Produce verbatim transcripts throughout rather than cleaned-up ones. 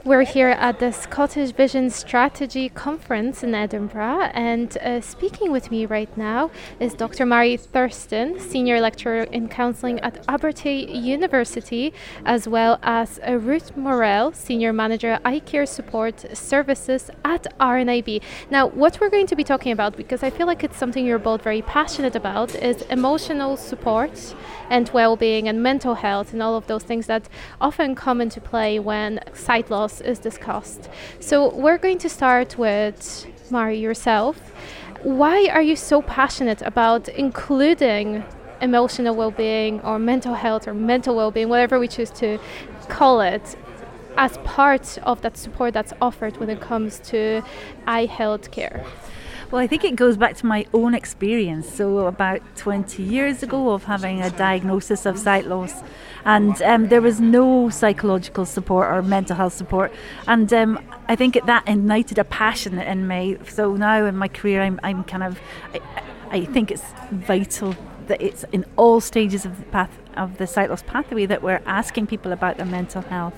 We're here at the Scottish Vision Strategy Conference in Edinburgh, and uh, speaking with me right now is Doctor Mary Thurston, Senior Lecturer in Counselling at Abertay University, as well as uh, Ruth Morell, Senior Manager Eye Care Support Services at R N I B. Now, what we're going to be talking about, because I feel like it's something you're both very passionate about, is emotional support and well-being and mental health and all of those things that often come into play when sight loss is discussed. So we're going to start with Mari, yourself. Why are you so passionate about including emotional well-being or mental health or mental well-being, whatever we choose to call it, as part of that support that's offered when it comes to eye health care? Well, I think it goes back to my own experience. So about twenty years ago of having a diagnosis of sight loss, and um, there was no psychological support or mental health support, and um, I think that ignited a passion in me. So now in my career, I'm, I'm kind of, I, I think it's vital that it's in all stages of the path of the sight loss pathway that we're asking people about their mental health.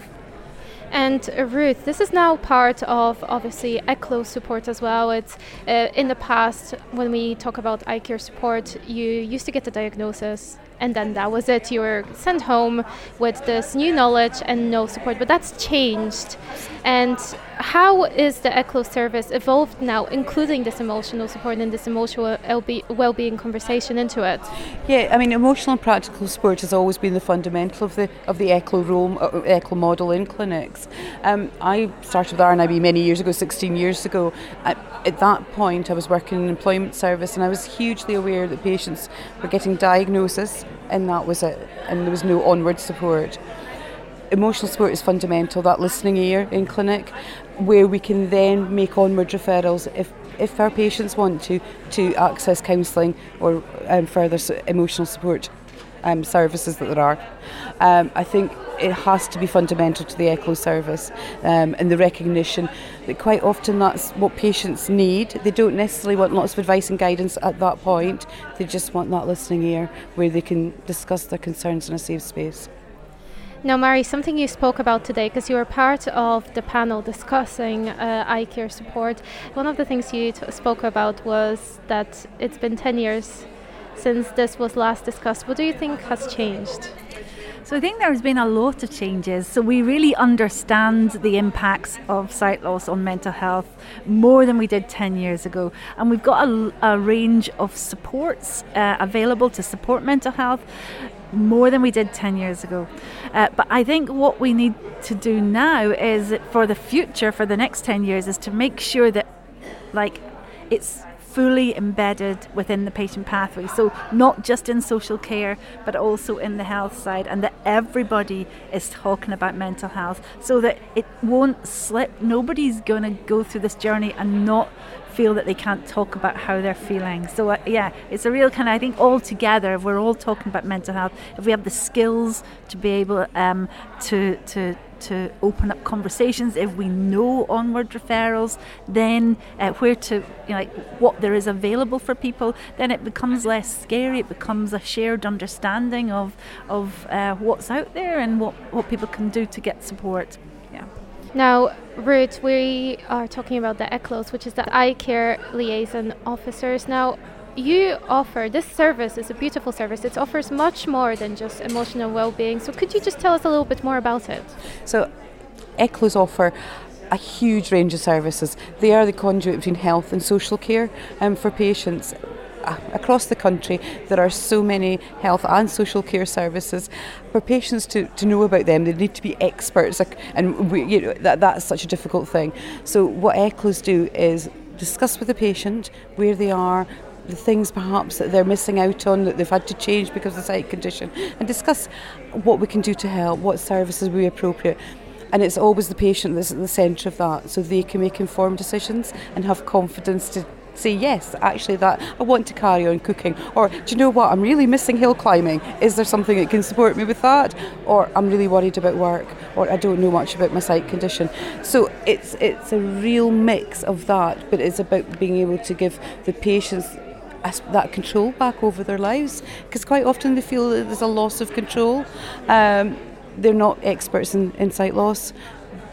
And uh, Ruth, this is now part of obviously E C L O support as well. It's uh, in the past, when we talk about eye care support, you used to get the diagnosis and then that was it. You were sent home with this new knowledge and no support, but that's changed. And how is the E C L O service evolved now, including this emotional support and this emotional well-being conversation into it? Yeah, I mean, emotional and practical support has always been the fundamental of the of the E C L O role, uh, E C L O model in clinics. Um, I started with R N I B many years ago, sixteen years ago. At, at that point, I was working in an employment service, and I was hugely aware that patients were getting diagnosis, and that was it, and there was no onward support. Emotional support is fundamental, that listening ear in clinic, where we can then make onward referrals if if our patients want to to access counselling or um, further so emotional support um, services that there are. Um, I think it has to be fundamental to the E C L O service, um, and the recognition that quite often that's what patients need. They don't necessarily want lots of advice and guidance at that point. They just want that listening ear where they can discuss their concerns in a safe space. Now, Mari, something you spoke about today, because you were part of the panel discussing uh, eye care support. One of the things you t- spoke about was that it's been ten years since this was last discussed. What do you think has changed? So I think there's been a lot of changes. So we really understand the impacts of sight loss on mental health more than we did ten years ago. And we've got a, a range of supports uh, available to support mental health more than we did ten years ago. Uh, but I think what we need to do now is, for the future, for the next ten years, is to make sure that like it's fully embedded within the patient pathway. So not just in social care, but also in the health side, and that everybody is talking about mental health so that it won't slip. Nobody's going to go through this journey and not feel that they can't talk about how they're feeling. So uh, yeah, it's a real kind of, I think all together, if we're all talking about mental health, if we have the skills to be able um, to to to open up conversations, if we know onward referrals, then uh, where to, you know, like what there is available for people, then it becomes less scary. It becomes a shared understanding of of uh, what's out there and what, what people can do to get support. Yeah. Now, Ruth, we are talking about the E C L Os, which is the Eye Care Liaison Officers. Now, you offer, this service is a beautiful service. It offers much more than just emotional well-being. So could you just tell us a little bit more about it? So E C L Os offer a huge range of services. They are the conduit between health and social care um, for patients. Uh, across the country, there are so many health and social care services. For patients to, to know about them, they need to be experts, and we, you know, that that's such a difficult thing. So what E C L Os do is discuss with the patient where they are, the things perhaps that they're missing out on, that they've had to change because of the sight condition, and discuss what we can do to help, what services would be appropriate. And it's always the patient that's at the centre of that, so they can make informed decisions and have confidence to say, yes, actually that I want to carry on cooking, or do you know what, I'm really missing hill climbing, is there something that can support me with that, or I'm really worried about work, or I don't know much about my sight condition. So it's it's a real mix of that, but it's about being able to give the patients that control back over their lives, because quite often they feel that there's a loss of control. Um, they're not experts in, in sight loss,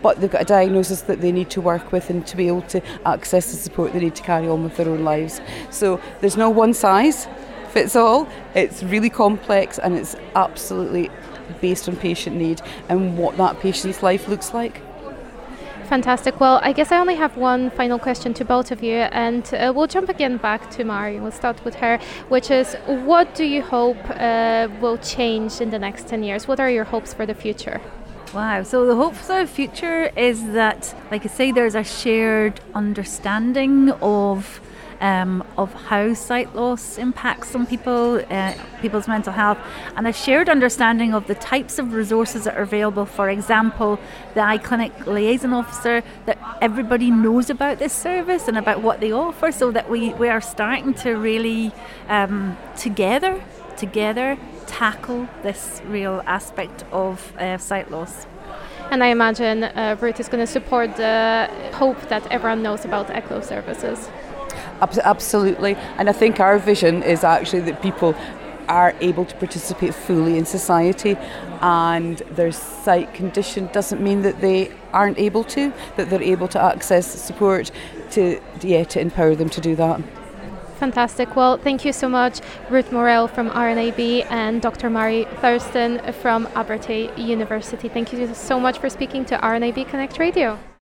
but they've got a diagnosis that they need to work with and to be able to access the support they need to carry on with their own lives. So there's no one size fits all. It's really complex, and it's absolutely based on patient need and what that patient's life looks like. Fantastic. Well, I guess I only have one final question to both of you, and uh, we'll jump again back to Mari. We'll start with her, which is, what do you hope uh, will change in the next ten years? What are your hopes for the future? Wow, so the hope for the future is that, like I say, there's a shared understanding of Um, of how sight loss impacts on people, uh, people's mental health, and a shared understanding of the types of resources that are available. For example, the iClinic liaison officer, that everybody knows about this service and about what they offer, so that we, we are starting to really um, together, together tackle this real aspect of uh, sight loss. And I imagine uh, Ruth is going to support the hope that everyone knows about ECLO services. Absolutely, and I think our vision is actually that people are able to participate fully in society, and their sight condition doesn't mean that they aren't able to, that they're able to access support to, yeah, to empower them to do that. Fantastic. Well, thank you so much, Ruth Morel from R N A B and Doctor Mari Thurston from Abertay University. Thank you so much for speaking to R N A B Connect Radio.